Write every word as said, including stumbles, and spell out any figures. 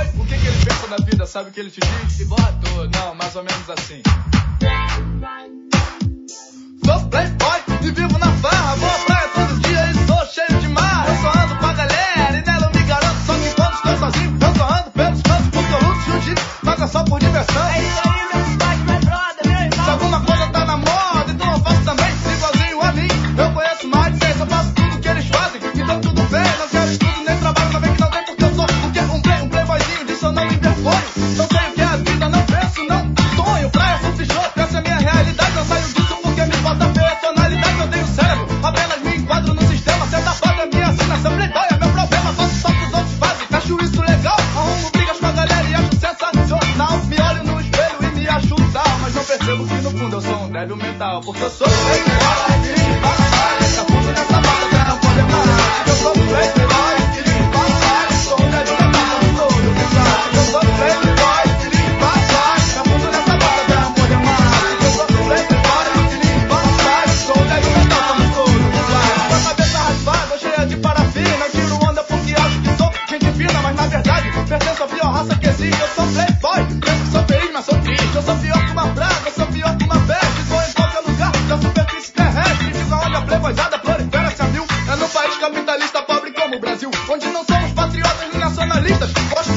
O que que ele pensa da vida, sabe o que ele te diz? Se borra todo. Não, mais ou menos assim. Sou playboy e vivo na farra. Vou à praia todo dia e sou cheio de marra. Eu só ando com a galera e nela eu me garanto. Só que quando estou sozinho, eu só ando pelos cantos. Porque eu luto jiu-jitsu, mas é só por diversão. É isso aí, meu compadre, my brother, meu irmão. Se alguma coisa tá na moda, então eu faço também. Igualzinho a mim, eu conheço mais de seis. Eu faço tudo que eles fazem, então tudo bem. Não quero estudo nem trabalho, também que não tem porque eu sou. Porque um play, um playboyzinho disso eu não me envergonho. Não sei o que é a vida, não penso, não sonho. Praia, surf, show, essa é a minha realidade. Eu saio disso porque me falta personalidade. Eu tenho cérebro, apenas me enquadro no sistema. Certa foda é minha assinação, playboy é meu problema. Faço só que os outros fazem, acho isso legal. Arrumo brigas com a galera e acho sensacional. Me olho no espelho e me acho tal, mas não percebo que no fundo eu sou um débil mental. Porque eu sou playboy, que lhe passa. Tá fundo nessa bala pra não poder parar. Eu sou playboy, que lhe passa. Sou um débil mental, sou eu que eu sou playboy, que lhe passa. Tá fundo nessa bala pra não poder parar. Eu sou playboy, que lhe passa. Sou um débil mental, sou eu que com a cabeça raspada, cheia de parafina. Eu tiro onda porque acho que sou gente fina, mas na verdade pertenço à pior raça que existe. Eu sou playboy, penso que sou feliz, mas sou triste. Eu sou pior que uma praga, eu sou pior que uma peste. Sou em qualquer lugar da superfície terrestre. Digo aonde a playboyzada prolifera-se a mil. É no país capitalista pobre como o Brasil, onde não somos patriotas nem nacionalistas. Gosto